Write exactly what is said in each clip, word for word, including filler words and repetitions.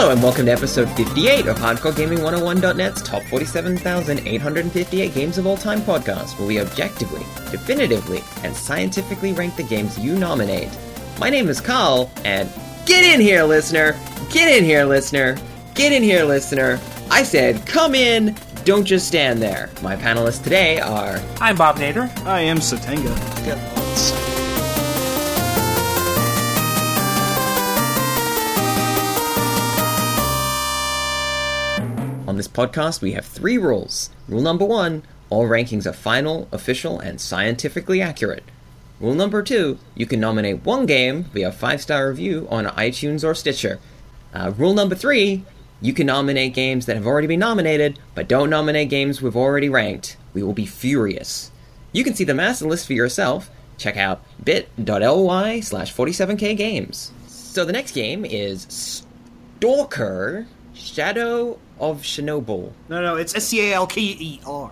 Hello and welcome to episode fifty-eight of Hardcore Gaming one oh one dot net's Top forty-seven thousand eight hundred fifty-eight Games of All Time podcast, where we objectively, definitively, and scientifically rank the games you nominate. My name is Carl, and get in here, listener! Get in here, listener! Get in here, listener! I said, come in! Don't just stand there. My panelists today are... I'm Bob Nader. I am Satenga. On this podcast, we have three rules. Rule number one, all rankings are final, official, and scientifically accurate. Rule number two, you can nominate one game via five-star review on iTunes or Stitcher. Uh, rule number three, you can nominate games that have already been nominated, but don't nominate games we've already ranked. We will be furious. You can see the master list for yourself. Check out bit.ly slash 47k games. So the next game is Stalker Shadow of Chernobyl. No, no, it's S C A L K E R.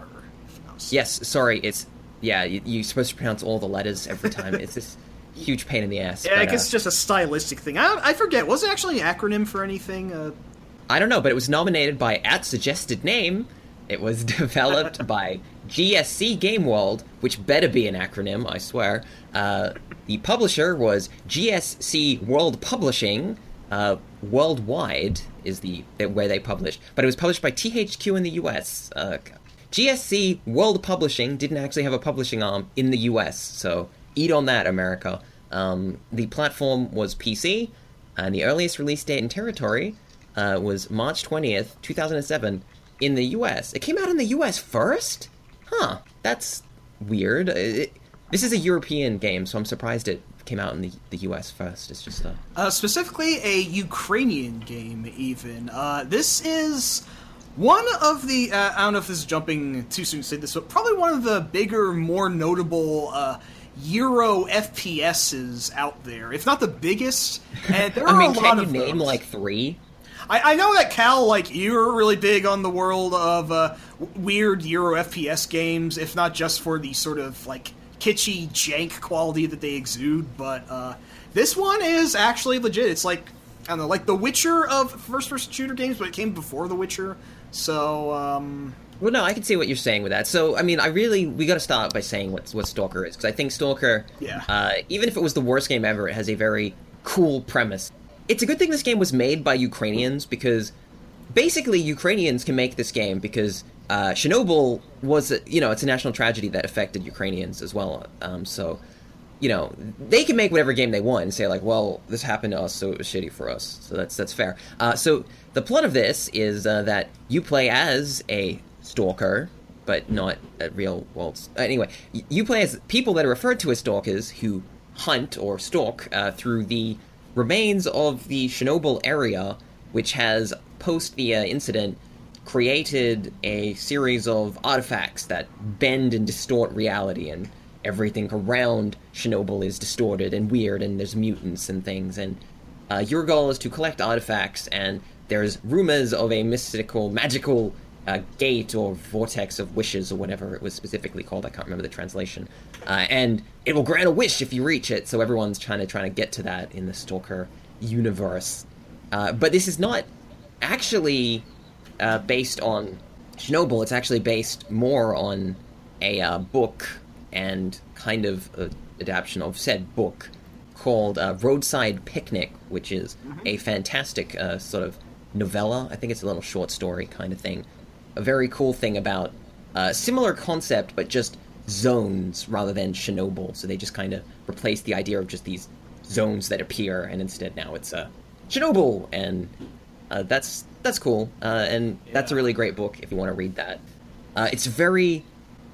Yes, sorry, it's... Yeah, you, you're supposed to pronounce all the letters every time. It's this huge pain in the ass. Yeah, but, I guess uh, it's just a stylistic thing. I, I forget, was it actually an acronym for anything? Uh... I don't know, but it was nominated by at suggested name. It was developed by G S C Game World, which better be an acronym, I swear. Uh, the publisher was G S C World Publishing. Uh, worldwide is the where they published, but it was published by T H Q in the U S. Uh, G S C World Publishing didn't actually have a publishing arm in the U S, so eat on that, America. Um, the platform was P C, and the earliest release date in territory uh, was March twentieth, two thousand seven, in the U S. It came out in the U S first? Huh, that's weird. It, this is a European game, so I'm surprised it came out in the, the U S first. It's just a... Uh, specifically a Ukrainian game, even. Uh, this is... One of the, uh, I don't know if this is jumping too soon to say this, but probably one of the bigger, more notable uh, Euro F P S's out there, if not the biggest. And there are I mean, a lot can you of name, those. like, three? I, I know that, Cal, like, you're really big on the world of uh, w- weird Euro F P S games, if not just for the sort of, like, kitschy, jank quality that they exude, but uh, this one is actually legit. It's like, I don't know, like The Witcher of first-person shooter games, but it came before The Witcher. So, um... Well, no, I can see what you're saying with that. So, I mean, I really... We gotta start by saying what, what Stalker is, because I think Stalker, yeah. uh, even if it was the worst game ever, it has a very cool premise. It's a good thing this game was made by Ukrainians, because basically Ukrainians can make this game, because uh, Chernobyl was, a, you know, it's a national tragedy that affected Ukrainians as well. Um, so, you know, they can make whatever game they want and say, like, well, this happened to us, so it was shitty for us. So that's that's fair. Uh, so the plot of this is uh, that you play as a stalker, but not a real world... Anyway, you play as people that are referred to as stalkers who hunt or stalk uh, through the remains of the Chernobyl area, which has, post the uh, incident, created a series of artifacts that bend and distort reality, and everything around Chernobyl is distorted and weird, and there's mutants and things, and uh, your goal is to collect artifacts, and there's rumors of a mystical, magical uh, gate or vortex of wishes, or whatever it was specifically called. I can't remember the translation. Uh, and it will grant a wish if you reach it, so everyone's trying to trying to get to that in the Stalker universe. Uh, but this is not actually uh, based on Chernobyl. It's actually based more on a uh, book and kind of an adaptation of said book called uh, Roadside Picnic, which is mm-hmm. a fantastic uh, sort of novella. I think it's a little short story kind of thing. A very cool thing about a similar concept, but just zones rather than Chernobyl. So they just kind of replaced the idea of just these zones that appear, and instead now it's uh, Chernobyl, and uh, that's that's cool. Uh, and yeah. That's a really great book if you want to read that. Uh, it's very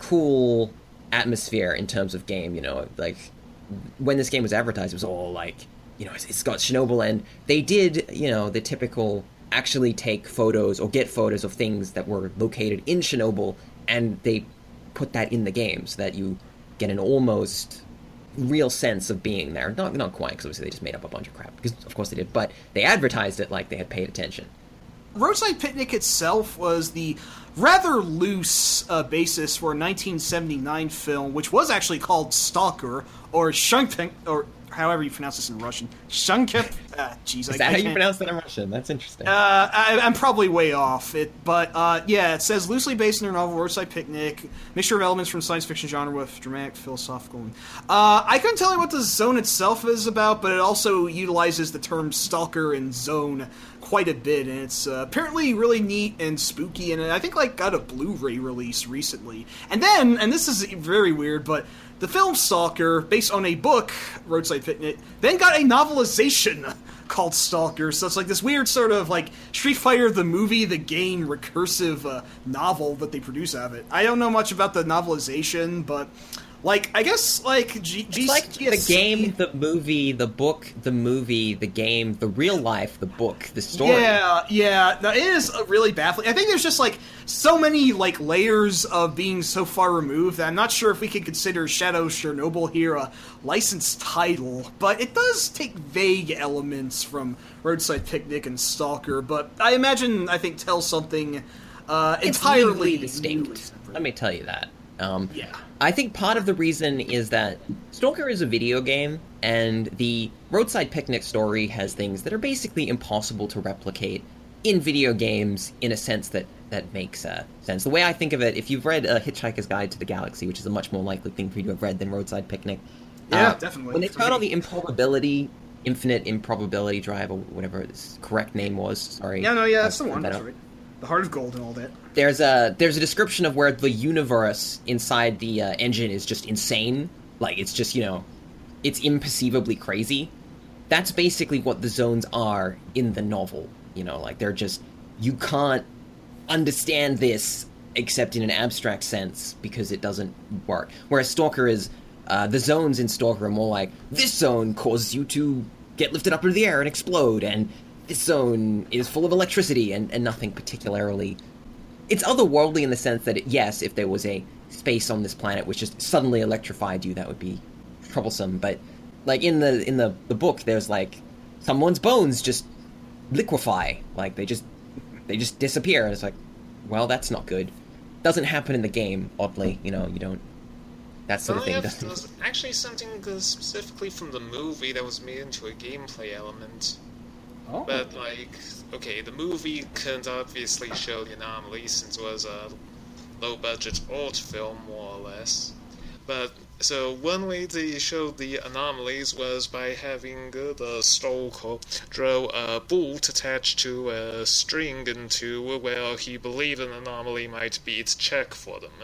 cool atmosphere in terms of game, you know, like when this game was advertised, it was all like, you know, it's, it's got Chernobyl, and they did, you know, the typical actually take photos or get photos of things that were located in Chernobyl, and they put that in the game so that you get an almost real sense of being there. Not not quite, because obviously they just made up a bunch of crap, because of course they did, but they advertised it like they had paid attention. Roadside Picnic itself was the rather loose uh, basis for a nineteen seventy-nine film, which was actually called Stalker, or Schunken, or however you pronounce this in Russian. Shankep. Ah, jeez, Is I, that I how you can't- pronounce that in Russian? That's interesting. Uh, I, I'm probably way off it, but uh, yeah, it says loosely based on their novel Roadside Picnic, mixture of elements from science fiction genre with dramatic, philosophical. And, uh, I couldn't tell you what the zone itself is about, but it also utilizes the terms stalker and zone quite a bit, and it's uh, apparently really neat and spooky, and I think like got a Blu-ray release recently. And then, and this is very weird, but the film Stalker, based on a book, Roadside Picnic, then got a novelization called Stalker. So it's like this weird sort of like Street Fighter the movie, the game recursive uh, novel that they produce out of it. I don't know much about the novelization, but like I guess like G- G- It's like the game, the movie, the book, the movie, the game, the real life, the book, the story. Yeah, yeah. No, it is uh, really baffling. I think there's just like so many like layers of being so far removed that I'm not sure if we could consider Shadow Chernobyl here a licensed title, but it does take vague elements from Roadside Picnic and Stalker, but I imagine I think tell something uh, It's entirely legally new distinct. and separate. Let me tell you that. Um, Yeah. I think part of the reason is that Stalker is a video game, and the Roadside Picnic story has things that are basically impossible to replicate in video games in a sense that, that makes uh, sense. The way I think of it, if you've read uh, Hitchhiker's Guide to the Galaxy, which is a much more likely thing for you to have read than Roadside Picnic, Yeah, uh, definitely. when they For turn me. on the improbability, infinite improbability drive, or whatever its correct name was, sorry. Yeah, no, yeah, that's I the one. screwed that That's up. right. The Heart of Gold and all that. There's a there's a description of where the universe inside the uh, engine is just insane. Like, it's just, you know, it's imperceivably crazy. That's basically what the zones are in the novel. You know, like, they're just, you can't understand this except in an abstract sense because it doesn't work. Whereas Stalker is, uh, the zones in Stalker are more like, this zone causes you to get lifted up into the air and explode, and this zone is full of electricity, and, and nothing particularly... It's otherworldly in the sense that, it, yes, if there was a space on this planet which just suddenly electrified you, that would be troublesome. But, like, in the in the, the book, there's, like, someone's bones just liquefy. Like, they just they just disappear. And it's like, well, that's not good. Doesn't happen in the game, oddly. You know, you don't... That sort of Well, thing yeah, doesn't... there was actually something uh, specifically from the movie that was made into a gameplay element. Oh. But, like, okay, the movie couldn't obviously show the anomalies since it was a low-budget art film, more or less. But, so, one way they showed the anomalies was by having uh, the stalker draw a bolt attached to a string into where he believed an anomaly might be to check for them.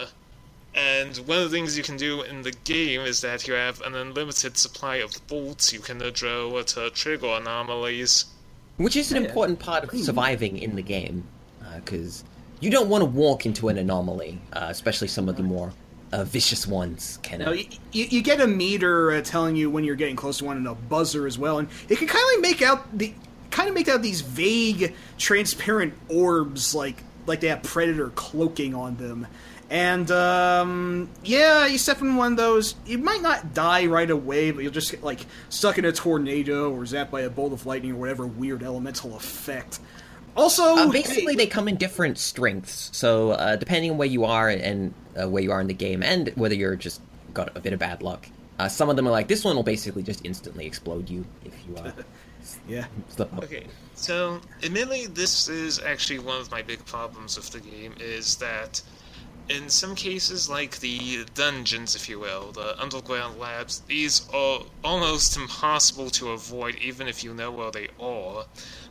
And one of the things you can do in the game is that you have an unlimited supply of bolts you can uh, draw to trigger anomalies. Which is an Yeah. important part of surviving in the game, because you don't want to walk into an anomaly, uh, especially some of the more uh, vicious ones. Can No, you, you, you get a meter uh, telling you when you're getting close to one, and a buzzer as well, and it can kind of make out the kind of make out these vague, transparent orbs, like like they have predator cloaking on them. And um, yeah, you step in one of those, you might not die right away, but you'll just get like stuck in a tornado or zapped by a bolt of lightning or whatever weird elemental effect. Also, Uh, basically, hey, they come in different strengths. So, uh, depending on where you are and uh, where you are in the game, and whether you're just got a bit of bad luck, uh, some of them are like, this one will basically just instantly explode you if you uh, yeah. slip up. Okay, so admittedly, this is actually one of my big problems with the game, is that in some cases, like the dungeons, if you will, the underground labs, these are almost impossible to avoid even if you know where they are.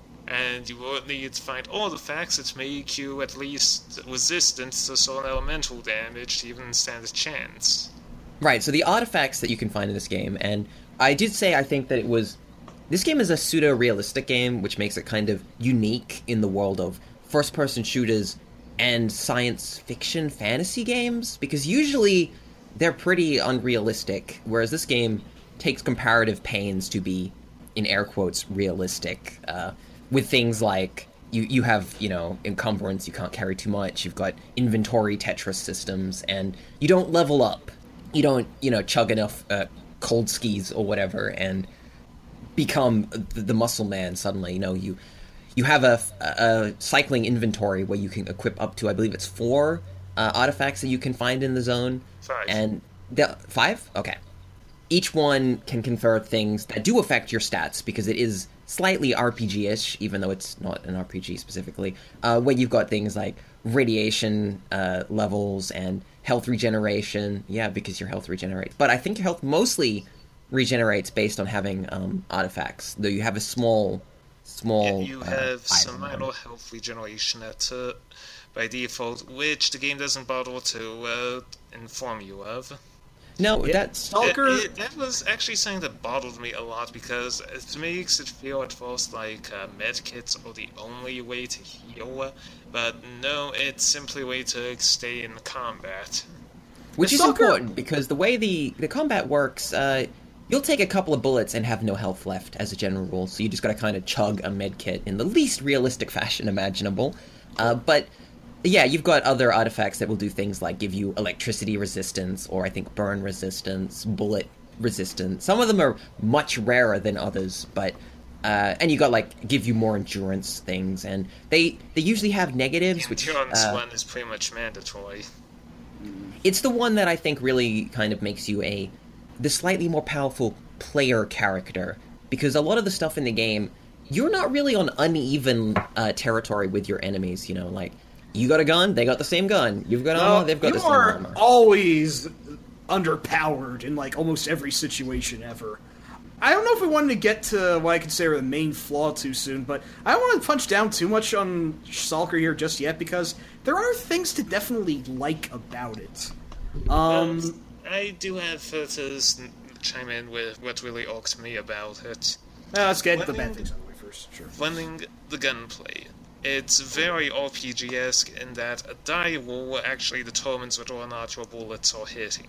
And you will need to find artifacts that make you at least resistant to certain elemental damage to even stand a chance. Right, so the artifacts that you can find in this game, and I did say I think that it was... This game is a pseudo-realistic game, which makes it kind of unique in the world of first-person shooters and science fiction fantasy games, because usually they're pretty unrealistic, whereas this game takes comparative pains to be, in air quotes, realistic, uh, with things like you, you have, you know, encumbrance, you can't carry too much, you've got inventory Tetris systems, and you don't level up. You don't, you know, chug enough uh, cold skis or whatever and become the, the muscle man suddenly. You know, you you have a, a cycling inventory where you can equip up to, I believe it's four uh, artifacts that you can find in the zone. Five. And the, five? Okay. each one can confer things that do affect your stats, because it is slightly R P G-ish, even though it's not an R P G specifically, uh, where you've got things like radiation uh, levels and health regeneration. Yeah, because your health regenerates. But I think your health mostly regenerates based on having um, artifacts, though you have a small... small yeah, you uh, have some item. minor health regeneration at, uh, by default, which the game doesn't bother to uh, inform you of. No, Yeah, that's... Stalker. It- it- that was actually something that bothered me a lot, because it makes it feel at first like uh, medkits are the only way to heal, but no, it's simply a way to stay in combat. Which The is Stalker- important, because the way the, the combat works, uh, you'll take a couple of bullets and have no health left, as a general rule, so you just gotta kind of chug a med kit in the least realistic fashion imaginable. Uh, but, yeah, you've got other artifacts that will do things like give you electricity resistance, or I think burn resistance, bullet resistance. Some of them are much rarer than others, but... Uh, and you got, like, give you more endurance things, and they they usually have negatives, The which... endurance uh, one is pretty much mandatory. It's the one that I think really kind of makes you a the slightly more powerful player character, because a lot of the stuff in the game, you're not really on uneven uh, territory with your enemies. You know, like you got a gun, they got the same gun. You've got armor, they've got you the same are armor. always underpowered in like almost every situation ever. I don't know if we wanted to get to what I consider the main flaw too soon, but I don't want to punch down too much on Stalker here just yet, because there are things to definitely like about it. Um, Um, I do have uh, to s- chime in with what really irks me about it. uh, let's get the Running- bad things out of the way first. Sure. Running the gunplay. It's very R P G-esque in that a die roll actually determines whether or not your bullets are hitting.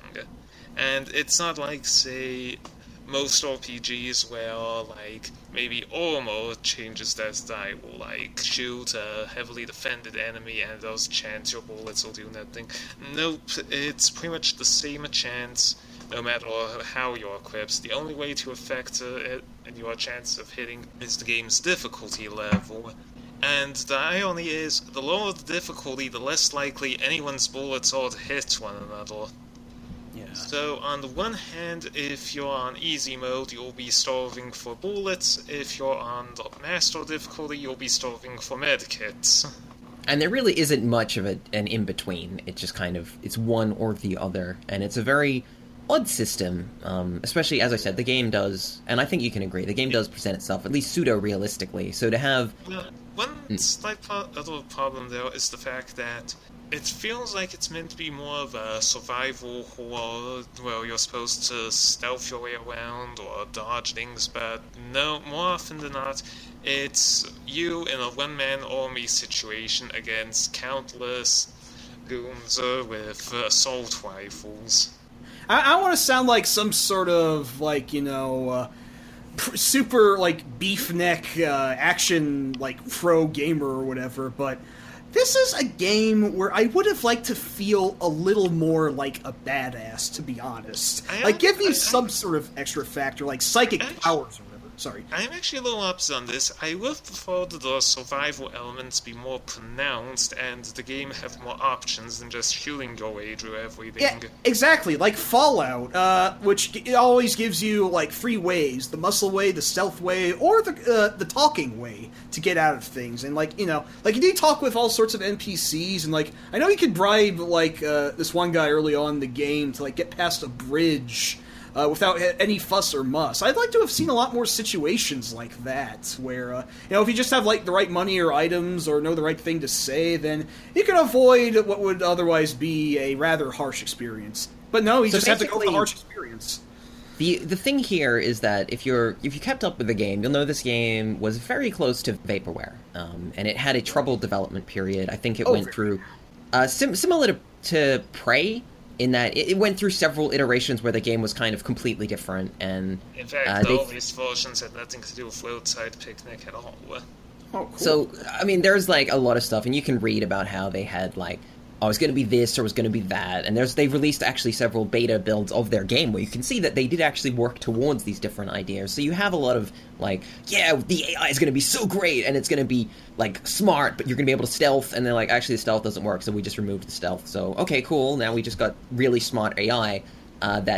And it's not like, say, most R P Gs where, like, maybe armor changes that die roll, like shoot a heavily defended enemy and there's a chance your bullets will do nothing. Nope, it's pretty much the same chance no matter how you're equipped. The only way to affect uh, it and your chance of hitting is the game's difficulty level. And the irony is, the lower the difficulty, the less likely anyone's bullets are to hit one another. Yeah. So, on the one hand, if you're on easy mode, you'll be starving for bullets. If you're on the master difficulty, you'll be starving for medkits. And there really isn't much of a, an in-between. It just kind of, it's one or the other. And it's a very odd system, um, especially, as I said, the game does, and I think you can agree, the game does present itself, at least pseudo-realistically. So to have... Well, one slight po- other problem, though, is the fact that it feels like it's meant to be more of a survival horror, where you're supposed to stealth your way around or dodge things, but no, more often than not, it's you in a one-man army situation against countless goons uh, with assault rifles. I, I want to sound like some sort of, like, you know, uh, pr- super, like, beef neck uh, action, like, pro gamer or whatever, but this is a game where I would have liked to feel a little more like a badass, to be honest. I Like, give I- me I- some sort of extra factor, like psychic Actually- powers or whatever. Sorry. I'm actually a little opposite on this. I would prefer that the survival elements be more pronounced and the game have more options than just shooting your way through everything. Yeah, exactly. Like Fallout, uh, which g- it always gives you like three ways: the muscle way, the stealth way, or the uh, the talking way to get out of things. And like you know, like you do talk with all sorts of N P Cs, and like I know you could bribe like uh, this one guy early on in the game to like get past a bridge. Uh, without a- any fuss or muss. I'd like to have seen a lot more situations like that, where, uh, you know, if you just have, like, the right money or items or know the right thing to say, then you can avoid what would otherwise be a rather harsh experience. But no, you So just have to go with the basically- harsh experience. The the thing here is that if you're if you kept up with the game, you'll know this game was very close to Vaporware, um, and it had a troubled development period. I think it Oh, went very- through uh, sim- similar to, to Prey, in that it, it went through several iterations where the game was kind of completely different, and In fact, uh, the they- earliest versions had nothing to do with Roadside Picnic at all. Oh, cool. So, I mean, there's, like, a lot of stuff, and you can read about how they had, like, oh, it's going to be this or it's going to be that, and there's they've released actually several beta builds of their game where you can see that they did actually work towards these different ideas. So you have a lot of, like, yeah, the A I is going to be so great, and it's going to be, like, smart, but you're going to be able to stealth, and they're like, actually, the stealth doesn't work, so we just removed the stealth. So, okay, cool, now we just got really smart A I uh, that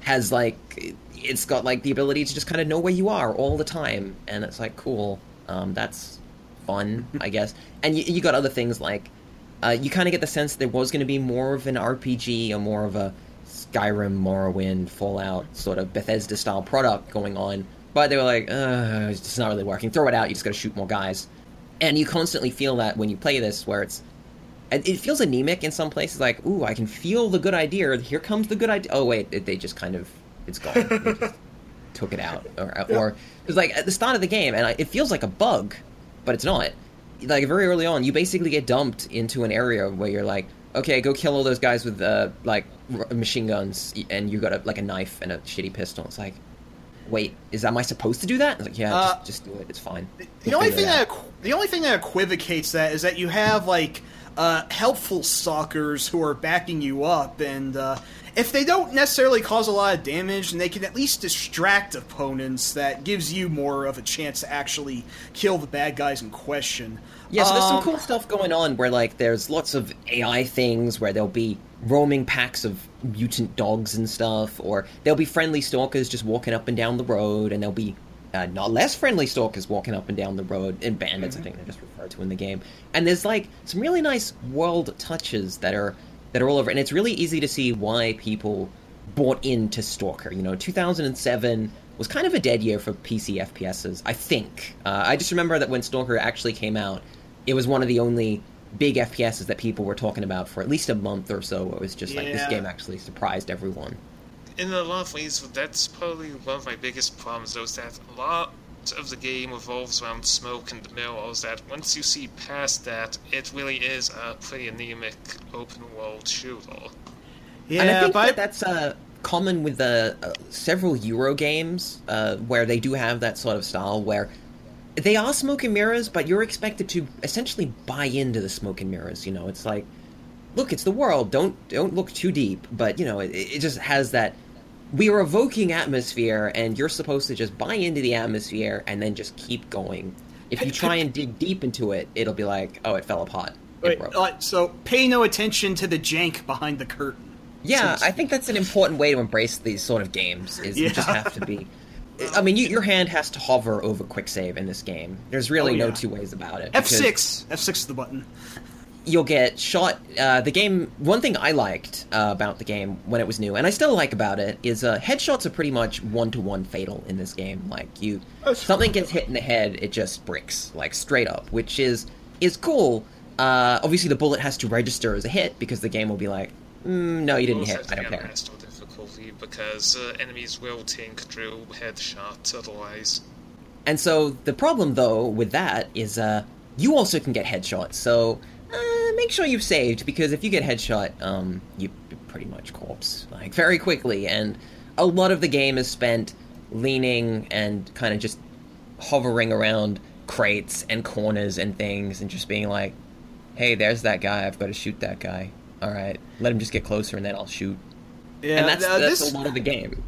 has like it's got like the ability to just kind of know where you are all the time, and it's like cool. Um, that's fun, I guess. And you, you got other things like uh, you kind of get the sense there was going to be more of an R P G or more of a Skyrim, Morrowind, Fallout sort of Bethesda style product going on, but they were like, uh, it's just not really working. Throw it out. You just got to shoot more guys, and you constantly feel that when you play this, where it's it feels anemic in some places. Like, ooh, I can feel the good idea. Here comes the good idea. Oh wait, it, they just kind of it's gone. They just took it out, or Yeah. or it's like at the start of the game, and I, it feels like a bug, but it's not. Like very early on, you basically get dumped into an area where you're like, okay, go kill all those guys with uh, like r- machine guns, and you got a, like a knife and a shitty pistol. It's like, wait, is am I supposed to do that? It's like, yeah, Uh, just, just do it. It's fine. The We'll only figure thing it out. that equ- the only thing that equivocates that is that you have like uh, helpful stalkers who are backing you up, and uh, if they don't necessarily cause a lot of damage, then they can at least distract opponents. That gives you more of a chance to actually kill the bad guys in question. Yeah, so there's some Um, cool stuff going on where, like, there's lots of A I things where there'll be roaming packs of mutant dogs and stuff, or there'll be friendly stalkers just walking up and down the road, and there'll be uh, not less friendly stalkers walking up and down the road, and bandits, I think they're just referred to in the game. And there's, like, some really nice world touches that are that are all over, and it's really easy to see why people bought into Stalker. You know, two thousand seven was kind of a dead year for P C F P Ss, I think. Uh, I just remember that when Stalker actually came out, it was one of the only big F P Ss that people were talking about for at least a month or so. It was just like, this Yeah. game actually surprised everyone. In a lot of ways, that's probably one of my biggest problems, though, is that a lot of the game revolves around smoke and mirrors, that once you see past that, it really is a pretty anemic open-world shooter. Yeah, and I think but that that's uh, common with uh, uh, several Euro games uh, where they do have that sort of style where they are smoke and mirrors, but you're expected to essentially buy into the smoke and mirrors. You know, it's like, look, it's the world. Don't don't look too deep. But you know, it, it just has that. We are evoking atmosphere, and you're supposed to just buy into the atmosphere and then just keep going. If you try and dig deep into it, it'll be like, oh, it fell apart. It wait, broke. uh, so pay no attention to the jank behind the curtain. Yeah, So- I think that's an important way to embrace these sort of games. Is you just Yeah. have to be. I mean, you, your hand has to hover over quick save in this game. There's really Oh, no yeah. two ways about it. F because six. F six is the button. You'll get shot. Uh, the game. One thing I liked uh, about the game when it was new, and I still like about it, is uh, headshots are pretty much one to one fatal in this game. Like you, That's something gets hit in the head, it just bricks like straight up, which is is cool. Uh, obviously, the bullet has to register as a hit because the game will be like, mm, no, you didn't Also hit. have I to don't be on care. master difficulty, because uh, enemies will think drill headshots otherwise. And so the problem, though, with that is uh, you also can get headshots. So uh, make sure you've saved, because if you get headshot, um, you you're pretty much corpse, like, very quickly. And a lot of the game is spent leaning and kind of just hovering around crates and corners and things and just being like, hey, there's that guy. I've got to shoot that guy. All right, let him just get closer and then I'll shoot. Yeah, and that's, uh, that's this a lot of the game.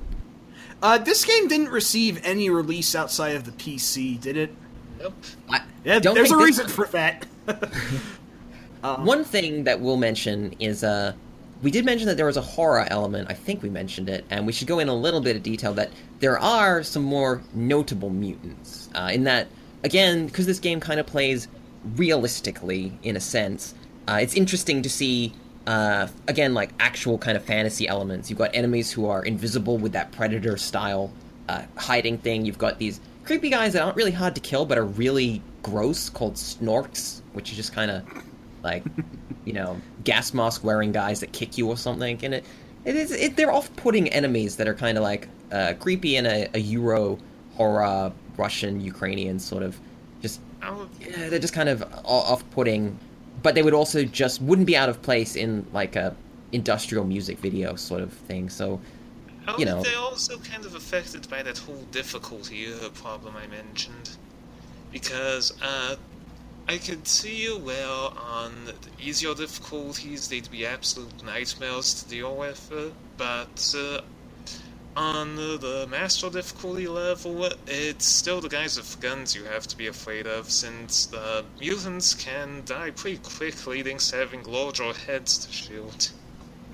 uh, this game didn't receive any release outside of the P C, did it? Nope. I Yeah, don't there's a think this- reason for that. One thing that we'll mention is, uh, we did mention that there was a horror element. I think we mentioned it, and we should go in a little bit of detail that there are some more notable mutants. Uh, in that, again, because this game kind of plays realistically, in a sense, uh, it's interesting to see, uh, again, like, actual kind of fantasy elements. You've got enemies who are invisible with that Predator-style uh, hiding thing. You've got these creepy guys that aren't really hard to kill, but are really gross, called Snorks, which is just kind of like, you know, gas mask wearing guys that kick you or something. And it, it is, it, they're off-putting enemies that are kind of like uh, creepy in a, a Euro horror Russian Ukrainian sort of just. I'll, Yeah, they're just kind of off-putting, but they would also just wouldn't be out of place in like a industrial music video sort of thing. So, Oh, you know. they're also kind of affected by that whole difficulty uh, problem I mentioned. Because, uh, I could see where on the easier difficulties they'd be absolute nightmares to deal with, uh, but uh, on the master difficulty level, it's still the guys with guns you have to be afraid of, since the mutants can die pretty quickly thanks to having larger heads to shoot.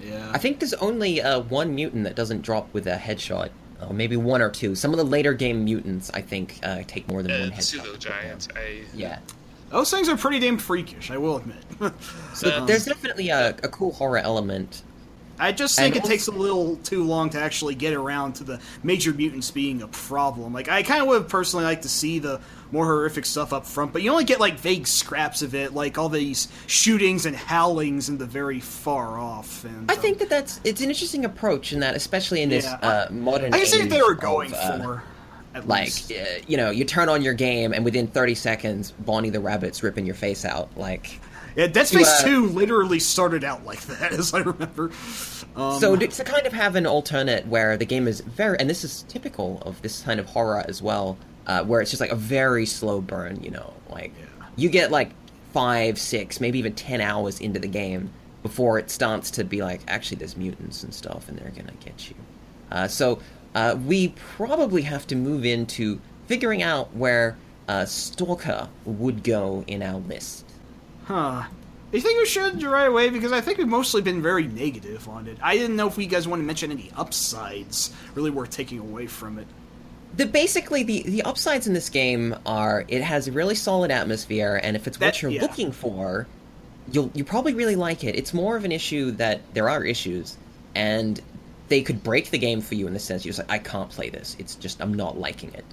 Yeah. I think there's only uh, one mutant that doesn't drop with a headshot. Or maybe one or two. Some of the later game mutants, I think, uh, take more than Uh, one headshot. Pseudo Giant. I Yeah. Those things are pretty damn freakish, I will admit. So Um, there's definitely a, a cool horror element. I just think And it takes a little too long to actually get around to the major mutants being a problem. Like, I kind of would personally like to see the more horrific stuff up front, but you only get, like, vague scraps of it, like all these shootings and howlings in the very far off. And I um, think that that's it's an interesting approach in that, especially in this Yeah. uh, modern. I can see age what they were of, going uh, for. At Like, least. uh, you know, you turn on your game, and within thirty seconds, Bonnie the Rabbit's ripping your face out. Like, Yeah, Dead Space uh, two literally started out like that, as I remember. Um, so to, to kind of have an alternate where the game is very, and this is typical of this kind of horror as well, uh, where it's just like a very slow burn. You know, like Yeah. you get like five, six, maybe even ten hours into the game before it starts to be like, actually, there's mutants and stuff, and they're gonna get you. Uh, so. Uh, we probably have to move into figuring out where uh, Stalker would go in our list. Huh. You think we should right away? Because I think we've mostly been very negative on it. I didn't know if you guys want to mention any upsides really worth taking away from it. The basically the, the upsides in this game are it has a really solid atmosphere, and if it's what That- you're yeah. looking for, you'll you probably really like it. It's more of an issue that there are issues, and they could break the game for you in the sense you're just like, I can't play this. It's just I'm not liking it.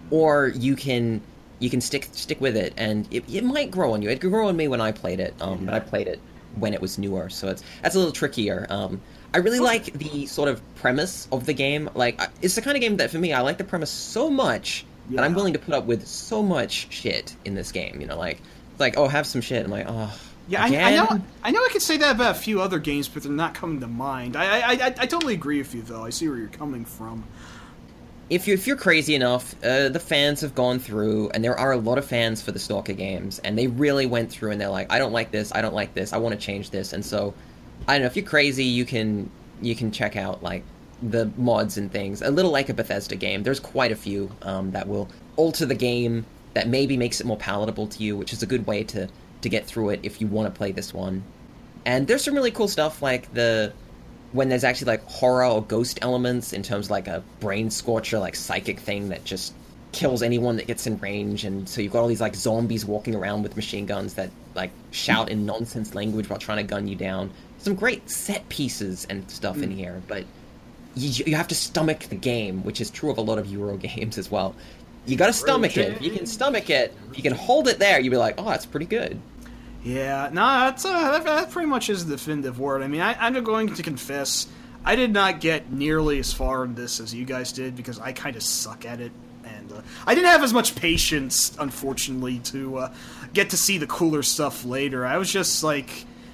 Or you can you can stick stick with it, and it, it might grow on you. It grew on me when I played it, um, but I played it when it was newer, so it's that's a little trickier. Um, I really like the sort of premise of the game. Like, I- it's the kind of game that for me, I like the premise so much that I'm Yeah. willing to put up with so much shit in this game. You know, like like oh, have some shit. I'm like, oh. Yeah, I, I again? know. I know. I could say that about a few other games, but they're not coming to mind. I, I, I, I totally agree with you, though. I see where you're coming from. If you if you're crazy enough, uh, the fans have gone through, and there are a lot of fans for the Stalker games, and they really went through, and they're like, I don't like this, I don't like this, I want to change this, and so I don't know. If you're crazy, you can you can check out like the mods and things. A little like a Bethesda game. There's quite a few um, that will alter the game that maybe makes it more palatable to you, which is a good way to to get through it if you want to play this one. And there's some really cool stuff like the when there's actually like horror or ghost elements in terms of like a brain scorcher, like psychic thing that just kills anyone that gets in range. And so you've got all these like zombies walking around with machine guns that like shout in nonsense language while trying to gun you down. Some great set pieces and stuff mm. in here, but you, you have to stomach the game, which is true of a lot of Euro games as well. You gotta stomach it. If you can stomach it, if you can hold it there, you'll be like, oh, that's pretty good. Yeah, no, that's, uh, that, that pretty much is the definitive word. I mean, I, I'm going to confess, I did not get nearly as far in this as you guys did, because I kind of suck at it. And uh, I didn't have as much patience, unfortunately, to uh, get to see the cooler stuff later. I was just like,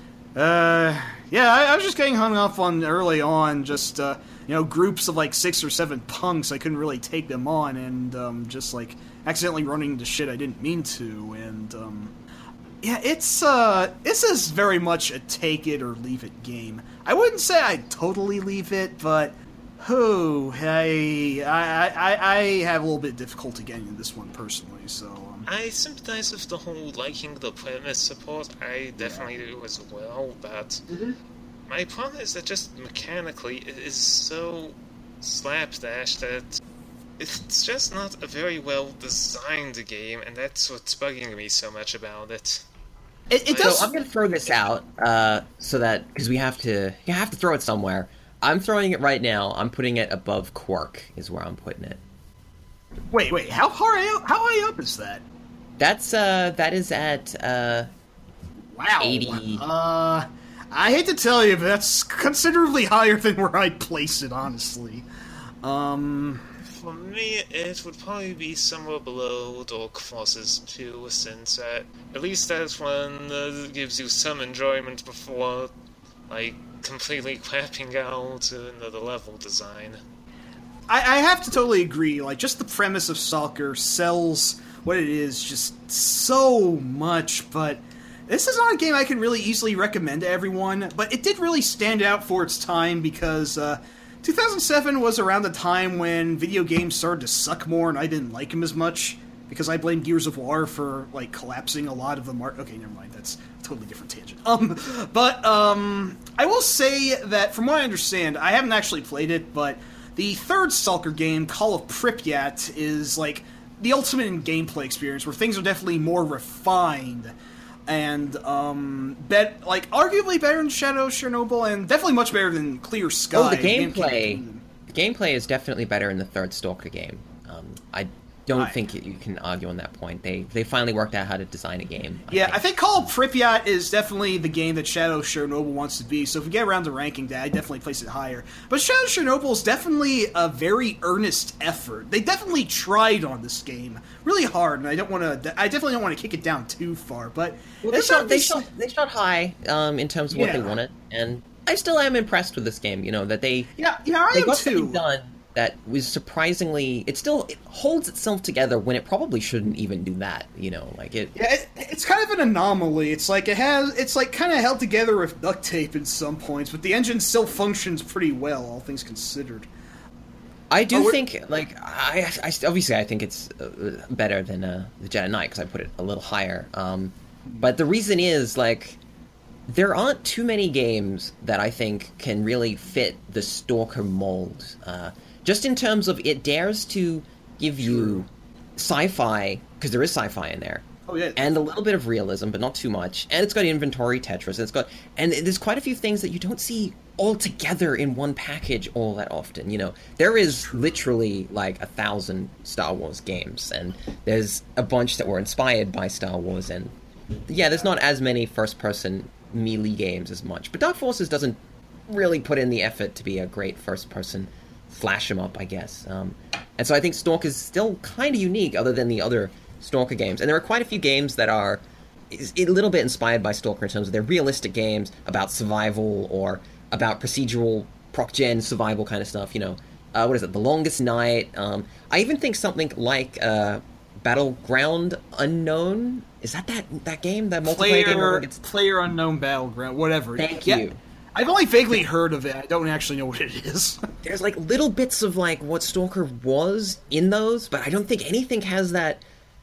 uh, yeah, I, I was just getting hung up on early on, just, uh, you know, groups of like six or seven punks. I couldn't really take them on, and um, just like accidentally running into shit I didn't mean to, and um, yeah, it's uh, this is very much a take it or leave it game. I wouldn't say I'd totally leave it, but who I I I, I have a little bit of difficulty getting in this one personally. So um, I sympathize with the whole liking the premise support. I definitely yeah. do as well, but mm-hmm. my problem is that just mechanically it is so slapdash that it's just not a very well designed game, and that's what's bugging me so much about it. It, it does. So I'm going to throw this out uh, so that because we have to, you have to throw it somewhere. I'm throwing it right now. I'm putting it above Quark. Is where I'm putting it. Wait, wait. How high up? How high up is that? That's uh, that is at uh, wow. eighty. Uh, I hate to tell you, but that's considerably higher than where I'd place it. Honestly, um. For me, it would probably be somewhere below Dark Forces two, since uh, at least that one uh, gives you some enjoyment before, like, completely crapping out into the level design. I, I have to totally agree. Like, just the premise of Stalker sells what it is just so much, but this is not a game I can really easily recommend to everyone, but it did really stand out for its time because, uh, two thousand seven was around the time when video games started to suck more and I didn't like them as much because I blame Gears of War for like collapsing a lot of the mark. Okay, never mind. That's a totally different tangent. Um, but um, I will say that from what I understand, I haven't actually played it, but the third Stalker game, Call of Pripyat, is like the ultimate in gameplay experience, where things are definitely more refined and um, bet like arguably better than Shadow Chernobyl, and definitely much better than Clear Sky. Oh, the gameplay. The gameplay is definitely better in the third Stalker game. Um, I don't I, think you can argue on that point. They they finally worked out how to design a game. I yeah, think. I think Call of Pripyat is definitely the game that Shadow Chernobyl wants to be. So if we get around to ranking that, I definitely place it higher. But Shadow Chernobyl is definitely a very earnest effort. They definitely tried on this game really hard, and I don't want to. I definitely don't want to kick it down too far. But well, they, shot, they, shot, they shot high um, in terms of what yeah. they wanted, and I still am impressed with this game. You know that they yeah yeah I they am got too. something done that was surprisingly, it still it holds itself together when it probably shouldn't even do that, you know, like it... Yeah, it, it's kind of an anomaly. It's like it has, it's like kind of held together with duct tape in some points, but the engine still functions pretty well, all things considered. I do oh, think, like, I, I obviously I think it's uh, better than uh, the Jedi Knight, because I put it a little higher, um, but the reason is, like, there aren't too many games that I think can really fit the Stalker mold, uh, just in terms of it dares to give you sci-fi, because there is sci-fi in there. Oh, yeah. And a little bit of realism, but not too much. And it's got inventory Tetris. And it's got, and there's quite a few things that you don't see all together in one package all that often. You know, there is literally like a thousand Star Wars games, and there's a bunch that were inspired by Star Wars. And yeah, there's not as many first-person melee games as much. But Dark Forces doesn't really put in the effort to be a great first-person flash 'em up, I guess. Um, and so I think Stalker's still kind of unique, other than the other Stalker games. And there are quite a few games that are a little bit inspired by Stalker in terms of their realistic games about survival or about procedural proc-gen survival kind of stuff, you know. Uh, what is it? The Longest Night. Um, I even think something like uh, Battleground Unknown. Is that that, that game? That multiplayer player, game? Where it's... Player Unknown Battleground, whatever. Thank yeah. you. I've only vaguely heard of it. I don't actually know what it is. There's like little bits of like what Stalker was in those, but I don't think anything has that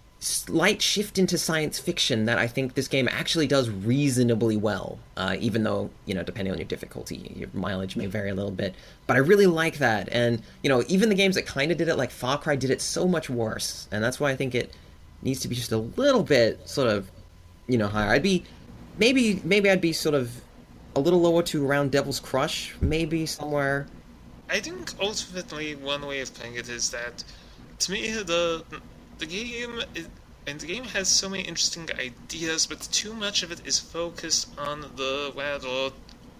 slight shift into science fiction that I think this game actually does reasonably well. Uh, even though, you know, depending on your difficulty, your mileage may vary a little bit. But I really like that. And, you know, even the games that kind of did it, like Far Cry, did it so much worse. And that's why I think it needs to be just a little bit sort of, you know, higher. I'd be, maybe, maybe I'd be sort of a little lower to around Devil's Crush, maybe somewhere. I think ultimately one way of playing it is that, to me, the the game is, and the game has so many interesting ideas, but too much of it is focused on the rather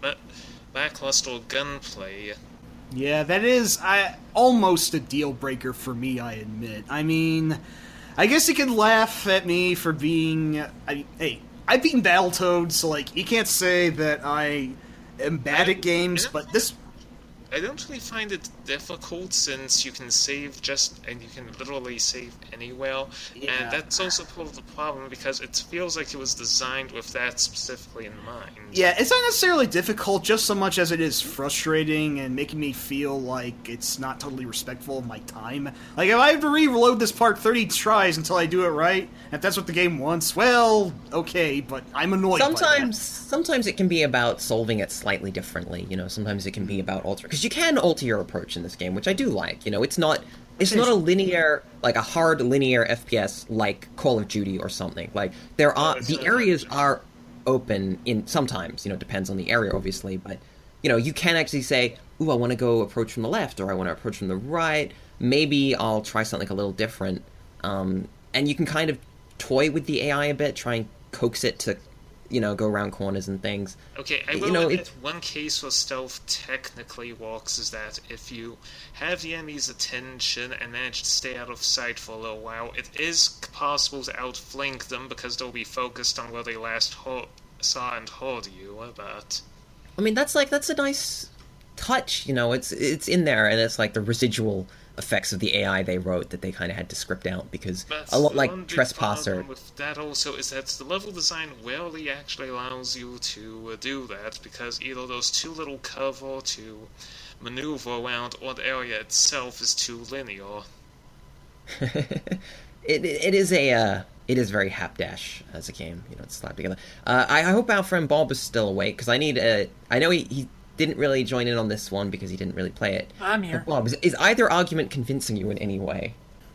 lackluster gunplay. Yeah, that is I, almost a deal breaker for me, I admit. I mean, I guess you can laugh at me for being... I mean, hey, I've beaten Battletoads, so, like, you can't say that I am bad I, at games, but this... I don't really find it difficult, since you can save just... and you can literally save anywhere, yeah. And that's also part of the problem, because it feels like it was designed with that specifically in mind. Yeah, it's not necessarily difficult, just so much as it is frustrating and making me feel like it's not totally respectful of my time. Like, if I have to reload this part thirty tries until I do it right, if that's what the game wants, well, okay, but I'm annoyed sometimes, by that. Sometimes it can be about solving it slightly differently, you know, sometimes it can be about altering... Because you can alter your approach in this game, which I do like, you know, it's not... It's not a linear, like a hard linear F P S like Call of Duty or something. Like, there are... The areas are open in... Sometimes, you know, depends on the area, obviously, but, you know, you can actually say, ooh, I want to go approach from the left, or I want to approach from the right. Maybe I'll try something a little different. Um, and you can kind of toy with the A I a bit, try and coax it to, you know, go around corners and things. Okay, I will you know, admit, it, one case where stealth technically works is that if you have the enemy's attention and manage to stay out of sight for a little while, it is possible to outflank them because they'll be focused on where they last ho- saw and heard you, but... I mean, that's like, that's a nice touch, you know, it's it's in there, and it's like the residual effects of the A I they wrote that they kind of had to script out, because but a lot like one big Trespasser... problem with that also is that the level design rarely actually allows you to uh, do that, because either there's too little cover to maneuver around, or the area itself is too linear. it it is a uh, it is very hapdash as a game. You know, it's slapped together. Uh, I, I hope our friend Bob is still awake because I need a. I know he, he didn't really join in on this one because he didn't really play it. I'm here. But Bob, is, is either argument convincing you in any way?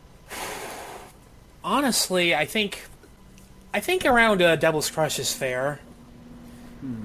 Honestly, I think, I think around uh, Devil's Crush is fair. Hmm.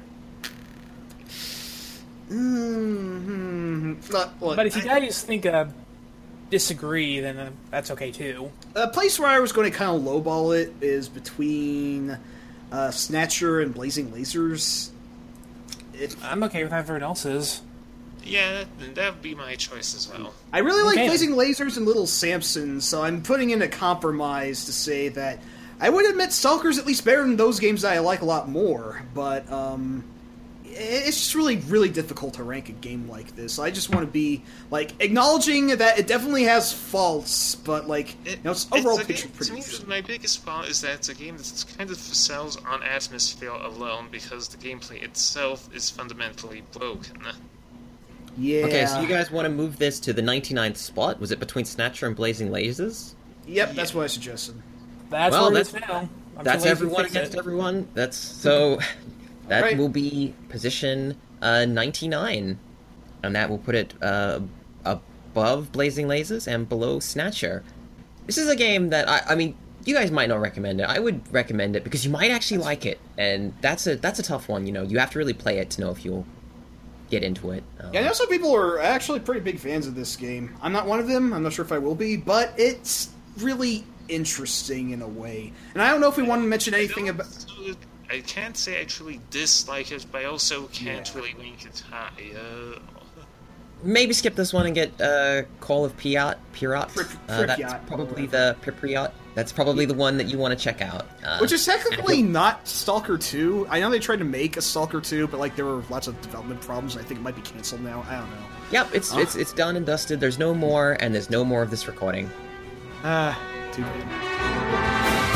Mm-hmm. Not, look, But if you I, guys think uh, disagree, then uh, that's okay too. a place where I was going to kind of lowball it is between uh, Snatcher and Blazing Lasers. It, I'm okay with everyone else's. Yeah, that, that would be my choice as well. I really like Okay. Blazing Lasers and Little Samson, so I'm putting in a compromise to say that I would admit Stalker's at least better than those games that I like a lot more, but um, it's just really, really difficult to rank a game like this. I just want to be, like, acknowledging that it definitely has faults, but, like, It, you know, it's overall it's a picture game, pretty to me, interesting. my biggest fault is that it's a game that kind of sells on atmosphere alone because the gameplay itself is fundamentally broken. Yeah. Okay, so you guys want to move this to the ninety-ninth spot? Was it between Snatcher and Blazing Lasers? Yep, that's what I suggested. That's Well, where it that's- is now. I'm That's too lazy to everyone fix against it. everyone. That's so. That Right. will be position uh, ninety-nine, and that will put it uh, above Blazing Lasers and below Snatcher. This is a game that I, I mean, you guys might not recommend it. I would recommend it because you might actually like it, and that's a that's a tough one. You know, you have to really play it to know if you'll get into it. Um, Yeah, I know some people are actually pretty big fans of this game. I'm not one of them. I'm not sure if I will be, but it's really interesting in a way. And I don't know if we want to mention anything I about... don't- I can't say I truly dislike it, but I also can't Yeah. really rank it high. Uh, Maybe skip this one and get uh, Call of Piat. Pirat. Pri- Uh, that's Pripyat, probably or the Pripyat. That's probably the one that you want to check out. Uh, Which is technically not Stalker two. I know they tried to make a Stalker two, but like there were lots of development problems. I think it might be canceled now. I don't know. Yep, it's Huh? it's it's done and dusted. There's no more, and there's no more of this recording. Ah, too bad.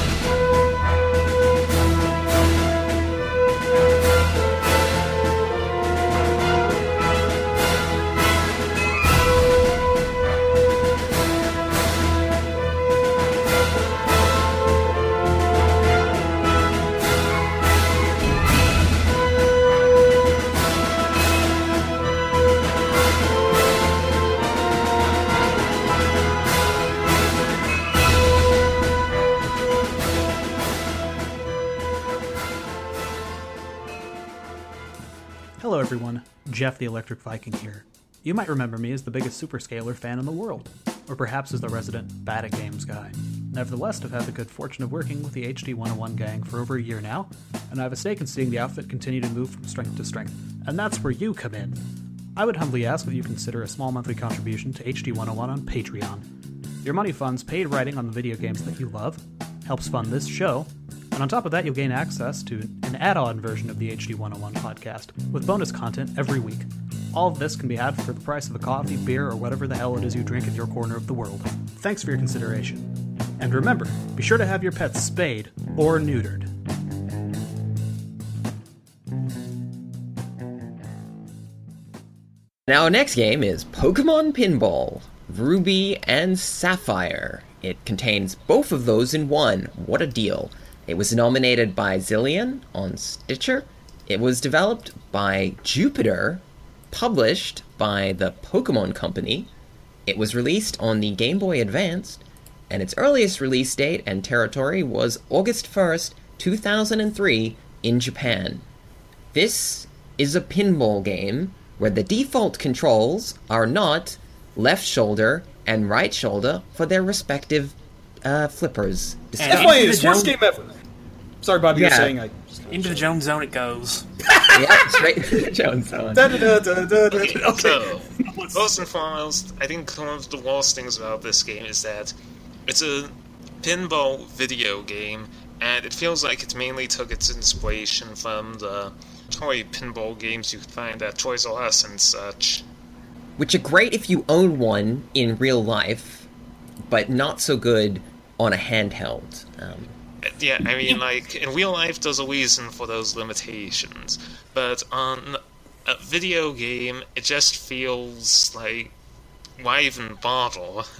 Hello everyone, Jeff the Electric Viking here. You might remember me as the biggest Superscalar fan in the world, or perhaps as the resident bad at games guy. Nevertheless, I've had the good fortune of working with the H D one oh one gang for over a year now, and I have a stake in seeing the outfit continue to move from strength to strength, and that's where you come in. I would humbly ask that you consider a small monthly contribution to H D one oh one on Patreon. Your money funds paid writing on the video games that you love, helps fund this show, and on top of that, you'll gain access to an add-on version of the H D one oh one podcast, with bonus content every week. All of this can be had for the price of a coffee, beer, or whatever the hell it is you drink in your corner of the world. Thanks for your consideration. And remember, be sure to have your pets spayed or neutered. Now, our next game is Pokemon Pinball, Ruby and Sapphire. It contains both of those in one. What a deal. It was nominated by Zillion on Stitcher. It was developed by Jupiter, published by the Pokemon Company. It was released on the Game Boy Advance, and its earliest release date and territory was August first, two thousand three, in Japan. This is a pinball game where the default controls are not left shoulder and right shoulder for their respective uh, flippers. And- Funniest Into the worst Jones- game ever. Sorry, Bob, you were Yeah. saying I... Into the Jones Zone it goes. Yeah, straight to Jones Zone. Da, da, da, da, da, da. Okay, Okay. so, first and foremost, I think one of the worst things about this game is that it's a pinball video game, and it feels like it mainly took its inspiration from the toy pinball games you could find at Toys R Us and such. Which are great if you own one in real life, but not so good on a handheld. Um, Yeah, I mean, like, in real life, there's a reason for those limitations, but on a video game, it just feels like, why even bother?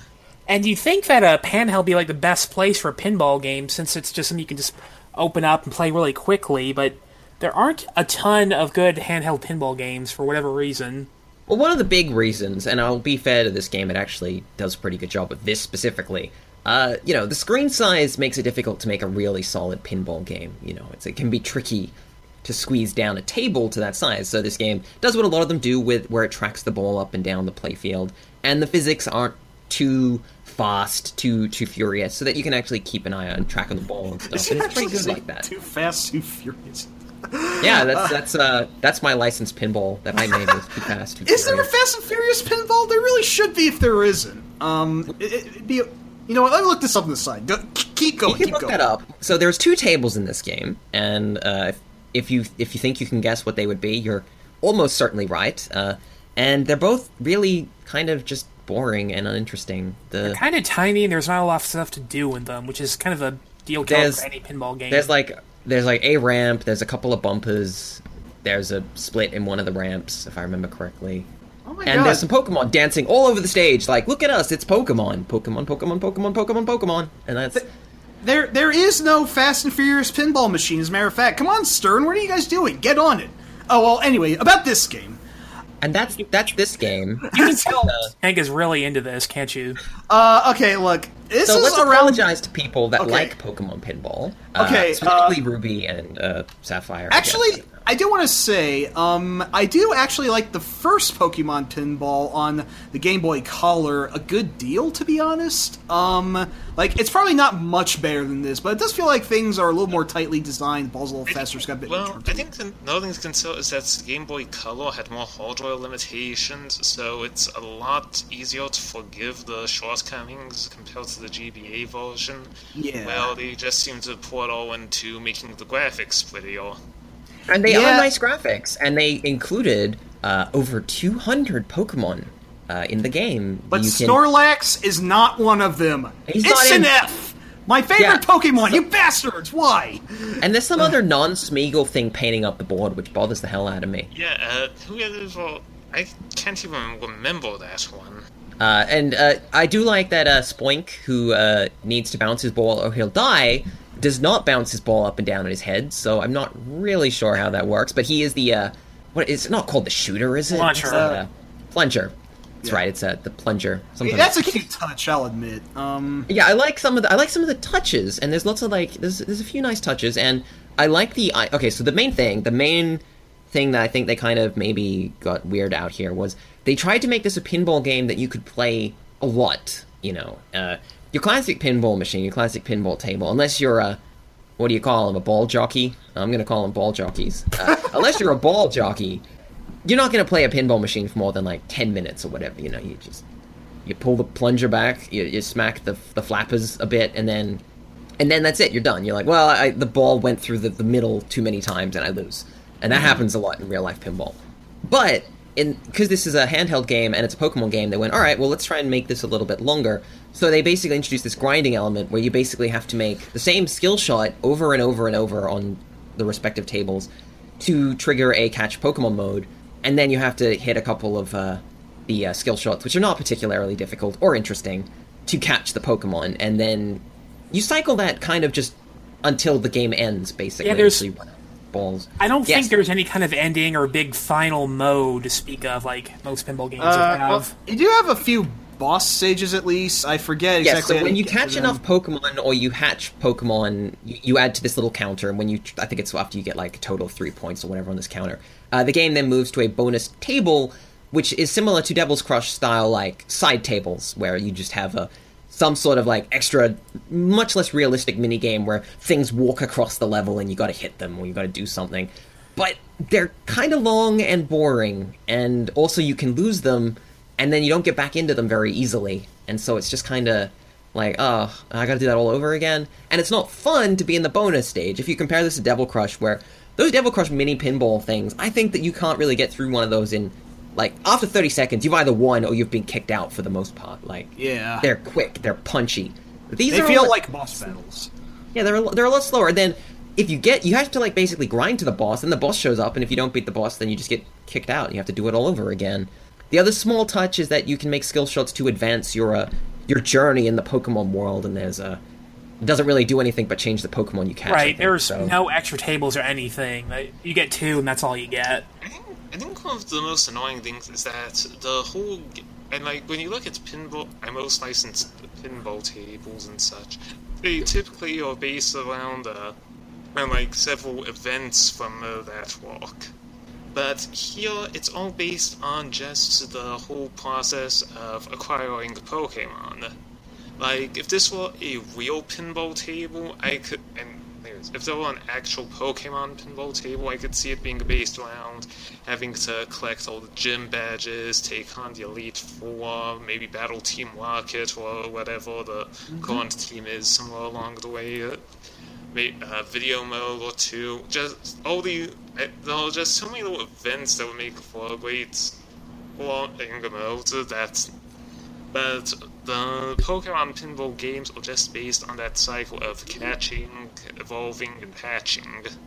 And you think that a handheld would be like the best place for a pinball game, since it's just something you can just open up and play really quickly, but there aren't a ton of good handheld pinball games for whatever reason. Well, one of the big reasons, and I'll be fair to this game, it actually does a pretty good job with this specifically. Uh, you know, the screen size makes it difficult to make a really solid pinball game. You know, it's, it can be tricky to squeeze down a table to that size. So this game does what a lot of them do, with where it tracks the ball up and down the playfield, and the physics aren't too fast, too too furious, so that you can actually keep an eye on track on the ball and stuff. And it's pretty good like that. Too fast, too furious. Yeah, that's that's uh that's my licensed pinball that I made with Too Fast, Too Is Furious. there a Fast and Furious pinball? There really should be if there isn't. Um, it, it'd be. You know what? Let me look this up on the side. Go, keep going. You can keep look going. that up. So there's two tables in this game, and uh, if, if you if you think you can guess what they would be, you're almost certainly right. Uh, and they're both really kind of just boring and uninteresting. The Kind of tiny, and there's not a lot of stuff to do in them, which is kind of a deal killer There's- for any pinball game. there's like there's like a ramp. There's a couple of bumpers. There's a split in one of the ramps, if I remember correctly. Oh my And god. there's some Pokemon dancing all over the stage. Like, look at us, it's Pokemon, Pokemon, Pokemon, Pokemon, Pokemon, Pokemon, and that's. There, there is no Fast and Furious pinball machine, as a matter of fact. Come on, Stern, what are you guys doing? Get on it. Oh, well, anyway, about this game. And that's that's this game. You can tell Hank is really into this, can't you? Uh, okay, look. This So is let's around... apologize to people that Okay. like Pokemon Pinball. Uh, Okay, specifically Ruby and uh, Sapphire. I Actually, guess. I do want to say, um, I do actually like the first Pokemon pinball on the Game Boy Color a good deal, to be honest. Um, like, it's probably not much better than this, but it does feel like things are a little more tightly designed, the ball's a little faster, it's got a bit Well, more... I think the- another thing to consider is that the Game Boy Color had more hardware limitations, so it's a lot easier to forgive the shortcomings compared to the G B A version. Yeah. Well, they just seem to pour it all into making the graphics prettier. And they Yeah. are nice graphics, and they included uh, over two hundred Pokemon uh, in the game. But You can- Snorlax is not one of them. He's it's not an in- F! My favorite Yeah. Pokemon, you bastards! Why? And there's some other non-Smeagol thing painting up the board, which bothers the hell out of me. Yeah, uh, who is, well, I can't even remember that one. Uh, and uh, I do like that uh, Spoink, who uh, needs to bounce his ball or he'll die, does not bounce his ball up and down on his head, so I'm not really sure how that works. But he is the, uh, what, it's not called the shooter, is it? Plunger. It's the, uh, plunger. That's Yeah. right, it's uh, the plunger. Something That's a cute touch, I'll admit. Um, Yeah, I like some of the I like some of the touches, and there's lots of like there's there's a few nice touches, and I like the I, okay. So the main thing, the main thing that I think they kind of maybe got weird out here was they tried to make this a pinball game that you could play a lot. You know, uh, your classic pinball machine, your classic pinball table, unless you're a what do you call them, a ball jockey? I'm gonna call them ball jockeys. Uh, unless you're a ball jockey, you're not gonna play a pinball machine for more than like ten minutes or whatever. You know, you just you pull the plunger back, you, you smack the the flappers a bit, and then and then that's it. You're done. You're like, well, I, the ball went through the, the middle too many times, and I lose. And that happens a lot in real life pinball. But in because this is a handheld game and it's a Pokemon game, they went, all right, well, let's try and make this a little bit longer. So they basically introduced this grinding element where you basically have to make the same skill shot over and over and over on the respective tables to trigger a catch Pokemon mode, and then you have to hit a couple of uh, the uh, skill shots, which are not particularly difficult or interesting, to catch the Pokemon, and then you cycle that kind of just until the game ends, basically. Yeah, there's- So you run out of balls. I don't Yes. think there's any kind of ending or big final mode to speak of, like most pinball games uh, have. well, you do have a few boss stages, at least. I forget Yes, exactly. so how when to you get to catch them. enough Pokemon or you hatch Pokemon, you, you add to this little counter, and when you, I think it's after you get like a total of three points or whatever on this counter, uh, the game then moves to a bonus table, which is similar to Devil's Crush style, like side tables, where you just have a some sort of like extra, much less realistic mini game where things walk across the level and you got to hit them or you got to do something. But they're kind of long and boring, and also you can lose them, and then you don't get back into them very easily, and so it's just kind of like, oh, I gotta do that all over again. And it's not fun to be in the bonus stage. If you compare this to Devil Crush, where those Devil Crush mini pinball things, I think that you can't really get through one of those in, like, after thirty seconds, you've either won or you've been kicked out for the most part. Like, Yeah. they're quick, they're punchy. These They are feel all- like boss battles. yeah, they're a, they're a lot slower. Then, if you get, you have to like basically grind to the boss. Then the boss shows up, and if you don't beat the boss, then you just get kicked out. And you have to do it all over again. The other small touch is that you can make skill shots to advance your uh, your journey in the Pokemon world, and there's a it doesn't really do anything but change the Pokemon you catch. I Right, think, there's so. no extra tables or anything. Like, you get two, and that's all you get. I think, I think one of the most annoying things is that the whole... g- And, like, when you look at pinball... I most licensed pinball tables and such, they typically are based around, uh, around like, several events from uh, that walk. But here, it's all based on just the whole process of acquiring Pokemon. Like, if this were a real pinball table, I could... and if there were an actual Pokemon pinball table, I could see it being based around having to collect all the gym badges, take on the Elite Four, maybe battle Team Rocket or whatever the mm-hmm. current team is somewhere along the way. Maybe uh, video mode or two. Just all the uh, there are just so many little events that would make for a great long mode that. But the Pokemon pinball games are just based on that cycle of catching, evolving, and hatching.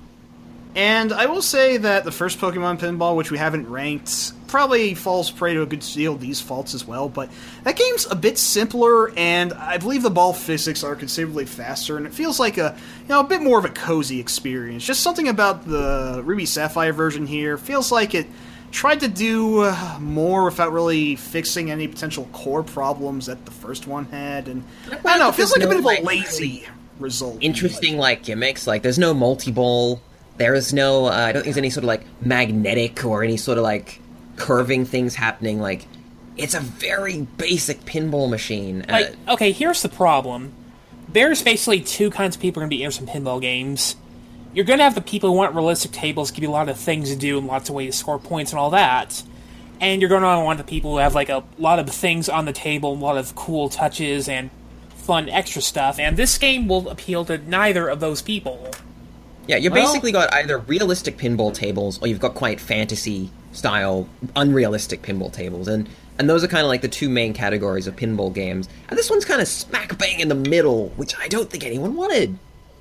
And I will say that the first Pokemon Pinball, which we haven't ranked, probably falls prey to a good deal of these faults as well, but that game's a bit simpler, and I believe the ball physics are considerably faster, and it feels like a, you know, a bit more of a cozy experience. Just something about the Ruby Sapphire version here feels like it tried to do more without really fixing any potential core problems that the first one had, and I don't know, it feels like a bit of a lazy result. Interesting, like, gimmicks, like, there's no multi-ball. There is no, uh, I don't think there's any sort of, like, magnetic or any sort of, like, curving things happening. Like, it's a very basic pinball machine. Uh, Like, okay, here's the problem. There's basically two kinds of people going to be interested in pinball games. You're going to have the people who want realistic tables, give you a lot of things to do and lots of ways to score points and all that. And you're going to want the people who have, like, a lot of things on the table, a lot of cool touches and fun extra stuff. And this game will appeal to neither of those people. Yeah, you Well- basically got either realistic pinball tables, or you've got quite fantasy-style, unrealistic pinball tables, and and those are kind of like the two main categories of pinball games. And this one's kind of smack-bang in the middle, which I don't think anyone wanted.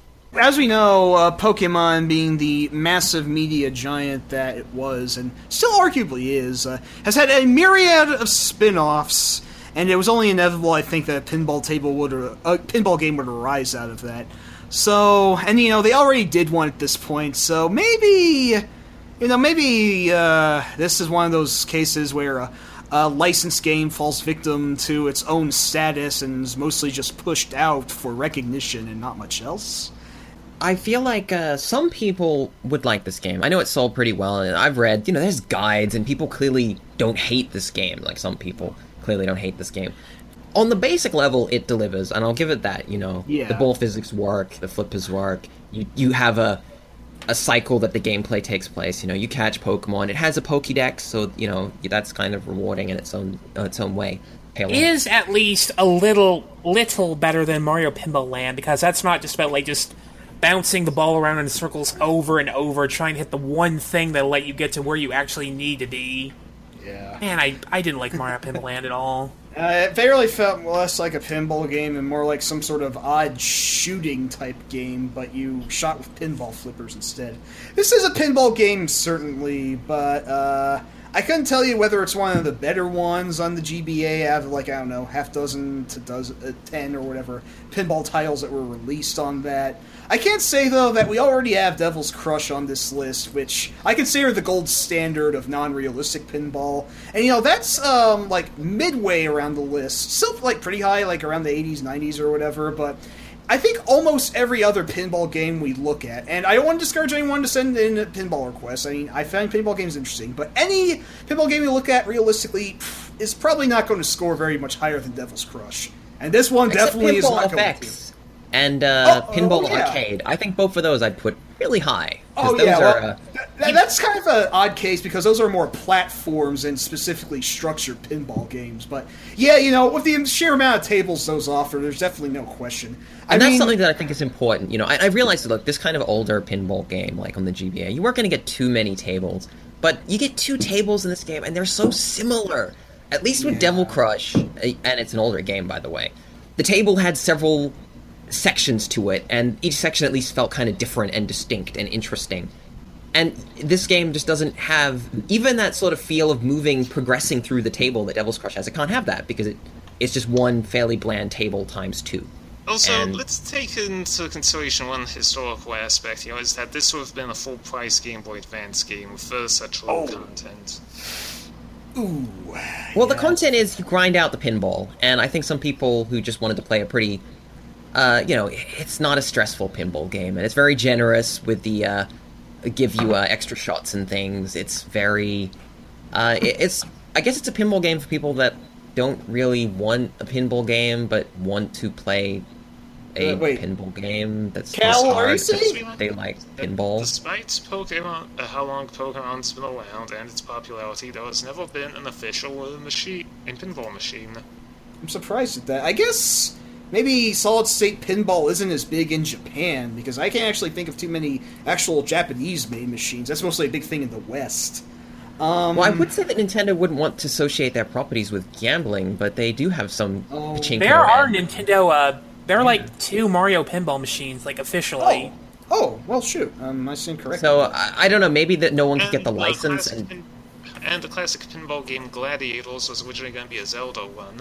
As we know, uh, Pokemon, being the massive media giant that it was, and still arguably is, uh, has had a myriad of spin-offs, and it was only inevitable, I think, that a pinball table would, a pinball game would arise out of that. So, and you know, they already did one at this point, so maybe, you know, maybe uh, this is one of those cases where a, a licensed game falls victim to its own status and is mostly just pushed out for recognition and not much else. I feel like uh, some people would like this game. I know it sold pretty well, and I've read, you know, there's guides, and people clearly don't hate this game. Like, some people clearly don't hate this game. On the basic level, it delivers, and I'll give it that, you know. Yeah. The ball physics work, the flippers work. You you have a a cycle that the gameplay takes place. You know, you catch Pokemon. It has a Pokédex, so, you know, that's kind of rewarding in its own in its own way. Halo. Is at least a little, little better than Mario Pinball Land, because that's not just about, like, just bouncing the ball around in circles over and over, trying to hit the one thing that'll let you get to where you actually need to be. Yeah. Man, I, I didn't like Mario Pinball Land at all. Uh, it barely felt less like a pinball game and more like some sort of odd shooting type game, but you shot with pinball flippers instead. This is a pinball game, certainly, but uh, I couldn't tell you whether it's one of the better ones on the G B A out of, like, I don't know, half dozen to dozen, uh, ten or whatever pinball titles that were released on that. I can't say, though, that we already have Devil's Crush on this list, which I consider the gold standard of non-realistic pinball. And, you know, that's, um, like, midway around the list. Still, like, pretty high, like, around the eighties, nineties, or whatever, but I think almost every other pinball game we look at, and I don't want to discourage anyone to send in pinball requests. I mean, I find pinball games interesting, but any pinball game you look at realistically pff, is probably not going to score very much higher than Devil's Crush. And this one Except definitely is Pinball not going Effects to. and uh, Oh, Pinball oh, yeah. Arcade. I think both of those I'd put really high. 'cause Oh those yeah, are, well, uh, that, that's kind of an odd case because those are more platforms and specifically structured pinball games. But yeah, you know, with the sheer amount of tables those offer, there's definitely no question. I And that's mean, something that I think is important. You know, I, I realized that, look, this kind of older pinball game, like on the G B A, you weren't going to get too many tables. But you get two tables in this game, and they're so similar. At least with Yeah. Devil Crush, and it's an older game, by the way, the table had several sections to it, and each section at least felt kind of different and distinct and interesting. And this game just doesn't have even that sort of feel of moving, progressing through the table that Devil's Crush has. It can't have that because it It's just one fairly bland table times two. Also, And- let's take into consideration one historical aspect here, is that this would have been a full-price Game Boy Advance game with uh, such low Oh. content. Ooh. Well, the content is you grind out the pinball, and I think some people who just wanted to play a pretty, uh, you know, it's not a stressful pinball game, and it's very generous with the, uh, give you uh, extra shots and things. It's very, uh, it, it's, I guess it's a pinball game for people that don't really want a pinball game, but want to play a Uh, wait. pinball game that's Cal, just are you hard saying- because they like pinball. Despite Pokemon, uh, how long Pokemon's been around and its popularity, there has never been an official uh, machine, a pinball machine. I'm surprised at that. I guess maybe solid state pinball isn't as big in Japan, because I can't actually think of too many actual Japanese-made machines. That's mostly a big thing in the West. Um, Well, I would say that Nintendo wouldn't want to associate their properties with gambling, but they do have some Oh. pachinko. There are and- Nintendo, uh, there are like two Mario pinball machines, like officially. Oh, oh, well, shoot. Um, I stand corrected. So I, I don't know. Maybe that no one could get the And license. classic And pin- and the classic pinball game Gladiators was originally going to be a Zelda one.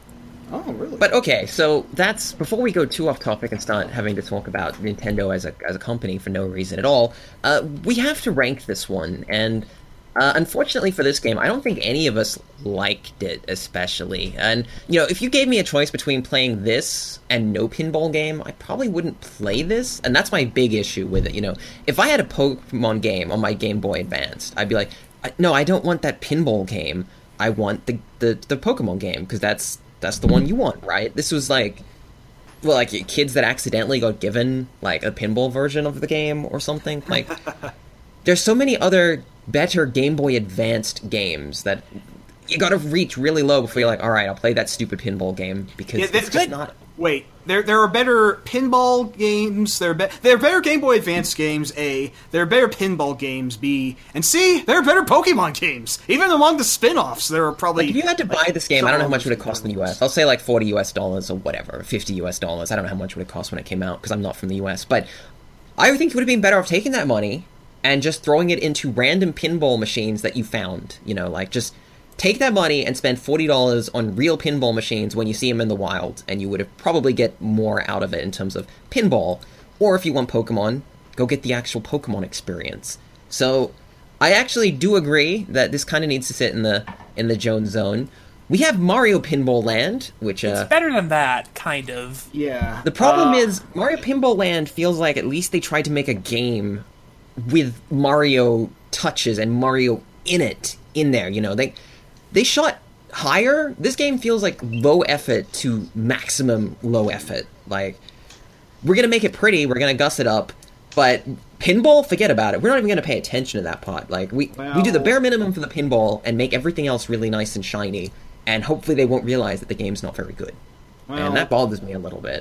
Oh, really? but okay, so that's before we go too off topic and start having to talk about Nintendo as a as a company for no reason at all. Uh, we have to rank this one, and uh, unfortunately for this game, I don't think any of us liked it especially. And you know, if you gave me a choice between playing this and no pinball game, I probably wouldn't play this, and that's my big issue with it. You know, if I had a Pokemon game on my Game Boy Advanced, I'd be like, I- no, I don't want that pinball game. I want the the, the Pokemon game because that's that's the one you want, right? This was like, well, like kids that accidentally got given like a pinball version of the game or something. Like, there's so many other better Game Boy Advanced games that you got to reach really low before you're like, all right, I'll play that stupid pinball game because Yeah, it's that's just good. not. Wait, there there are better pinball games. There are, be- there are better Game Boy Advance games. A, there are better pinball games. B, and C, there are better Pokemon games. Even among the spin-offs, there are probably. Like, if you had to buy this game, I don't know how much would it cost in the U S. I'll say like forty U S dollars or whatever, fifty U S dollars. I don't know how much would it cost when it came out because I'm not from the U S. But I think it would have been better off taking that money and just throwing it into random pinball machines that you found. You know, like just take that money and spend forty dollars on real pinball machines when you see them in the wild, and you would have probably get more out of it in terms of pinball. Or if you want Pokemon, go get the actual Pokemon experience. So I actually do agree that this kind of needs to sit in the in the Jones zone. We have Mario Pinball Land, which uh, It's better than that, kind of. Yeah. the problem Uh, is Mario Pinball Land feels like at least they tried to make a game with Mario touches and Mario in it in there. You know, they they shot higher. This game feels like low effort to maximum low effort. Like, we're gonna make it pretty, we're gonna guss it up, but pinball, forget about it. We're not even gonna pay attention to that part. Like, we we do the Well- bare minimum for the pinball and make everything else really nice and shiny, and hopefully they won't realize that the game's not very good. Well, And that bothers me a little bit.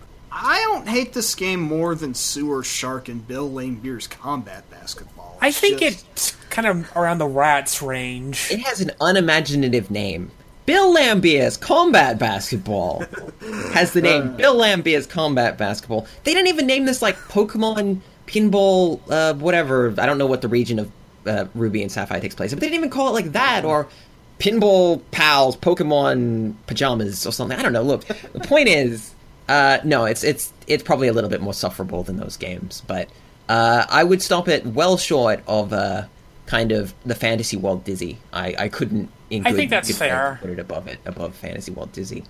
I don't hate this game more than Sewer Shark and Bill Laimbeer's Combat Basketball. I think just- it's kind of around the rats range. It has an unimaginative name. Bill Lambier's Combat Basketball has the name Bill Lambier's Combat Basketball. They didn't even name this like Pokemon Pinball, uh, whatever. I don't know what the region of uh, Ruby and Sapphire takes place in, but they didn't even call it like that, or Pinball Pals, Pokemon Pajamas, or something. I don't know. Look, the point is, uh, no, it's it's it's probably a little bit more sufferable than those games, but uh, I would stop it well short of uh, kind of the Fantasy World Dizzy. I, I couldn't. In I good, think that's good faith fair. Put it above it, above Fantasy World Dizzy.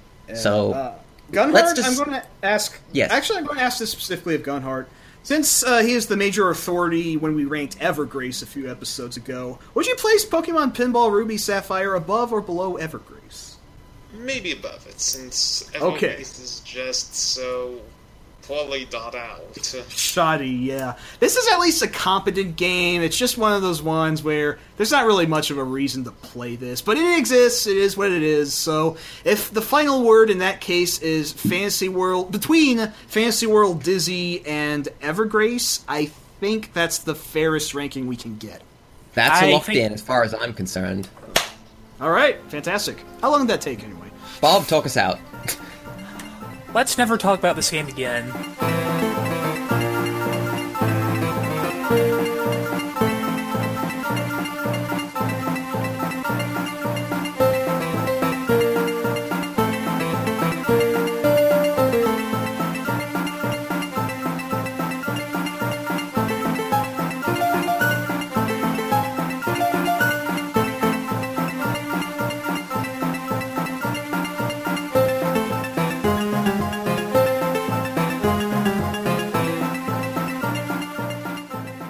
So Uh, Gunhard, Let's just- I'm going to ask. Yes. Actually, I'm going to ask this specifically of Gunhard. Since uh, he is the major authority when we ranked Evergrace a few episodes ago, would you place Pokemon Pinball Ruby Sapphire above or below Evergrace? Maybe above it, since Okay. Evergrace is just so poorly thought out. Shoddy, yeah. This is at least a competent game. It's just one of those ones where there's not really much of a reason to play this, but it exists. It is what it is. So if the final word in that case is Fantasy World, between Fantasy World Dizzy and Evergrace, I think that's the fairest ranking we can get. that's I locked think- in as far as I'm concerned. All right, fantastic. How long did that take anyway? Bob, talk us out. Let's never talk about this game again.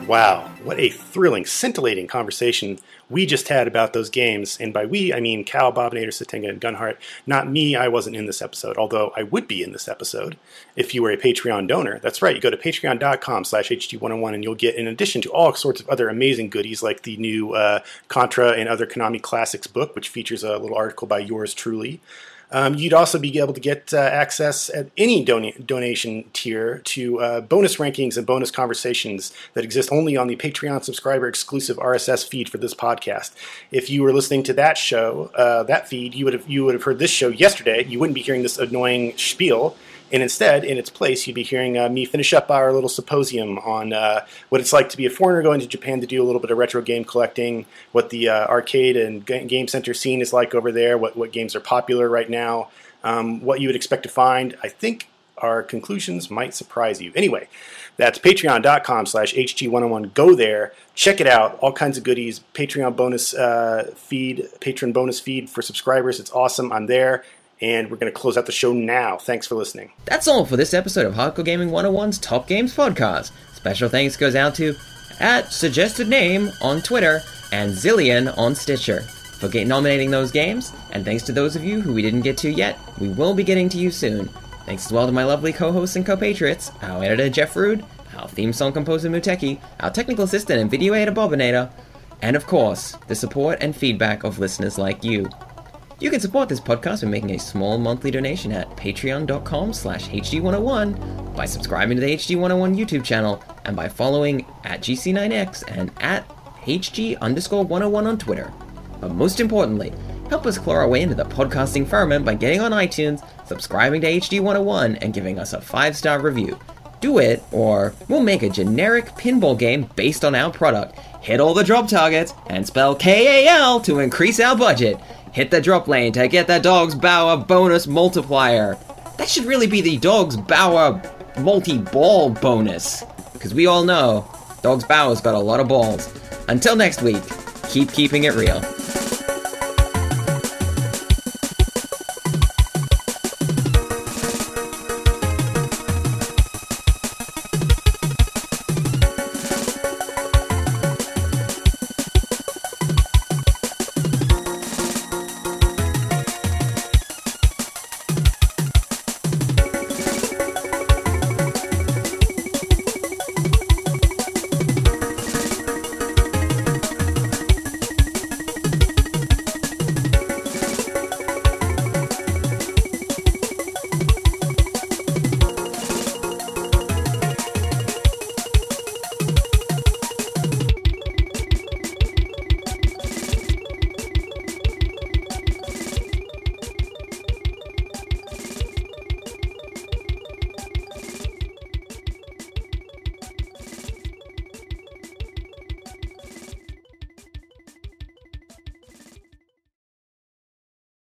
Wow, what a thrilling, scintillating conversation we just had about those games. And by we, I mean Cal, Bobinator, Satenga, and Gunheart. Not me, I wasn't in this episode, although I would be in this episode if you were a Patreon donor. That's right, you go to patreon.com slash HG101 and you'll get, in addition to all sorts of other amazing goodies like the new uh, Contra and Other Konami Classics book, which features a little article by yours truly. Um, you'd also be able to get uh, access at any don- donation tier to uh, bonus rankings and bonus conversations that exist only on the Patreon subscriber exclusive R S S feed for this podcast. If you were listening to that show, uh, that feed, you would have you would have heard this show yesterday. You wouldn't be hearing this annoying spiel. And instead, in its place, you'd be hearing uh, me finish up our little symposium on uh, what it's like to be a foreigner going to Japan to do a little bit of retro game collecting, what the uh, arcade and g- game center scene is like over there, what, what games are popular right now, um, what you would expect to find. I think our conclusions might surprise you. Anyway, that's patreon.com slash HG101. Go there, check it out, all kinds of goodies, Patreon bonus uh, feed, patron bonus feed for subscribers. It's awesome. I'm there. And we're going to close out the show now. Thanks for listening. That's all for this episode of Hardcore Gaming one oh one's Top Games Podcast. Special thanks goes out to at Suggested Name on Twitter and Zillion on Stitcher for get nominating those games. And thanks to those of you who we didn't get to yet, we will be getting to you soon. Thanks as well to my lovely co-hosts and co-patriots, our editor Jeff Rude, our theme song composer Muteki, our technical assistant and video editor Bobinator, and of course, the support and feedback of listeners like you. You can support this podcast by making a small monthly donation at patreon.com slash HG101, by subscribing to the H G one oh one YouTube channel, and by following at G C nine X and at HG underscore 101 on Twitter. But most importantly, help us claw our way into the podcasting firmament by getting on iTunes, subscribing to H G one oh one, and giving us a five-star review. Do it, or we'll make a generic pinball game based on our product, hit all the drop targets, and spell K A L to increase our budget. Hit the drop lane to get the Dog's Bower bonus multiplier. That should really be the Dog's Bower multi-ball bonus, because we all know Dog's Bower's got a lot of balls. Until next week, keep keeping it real.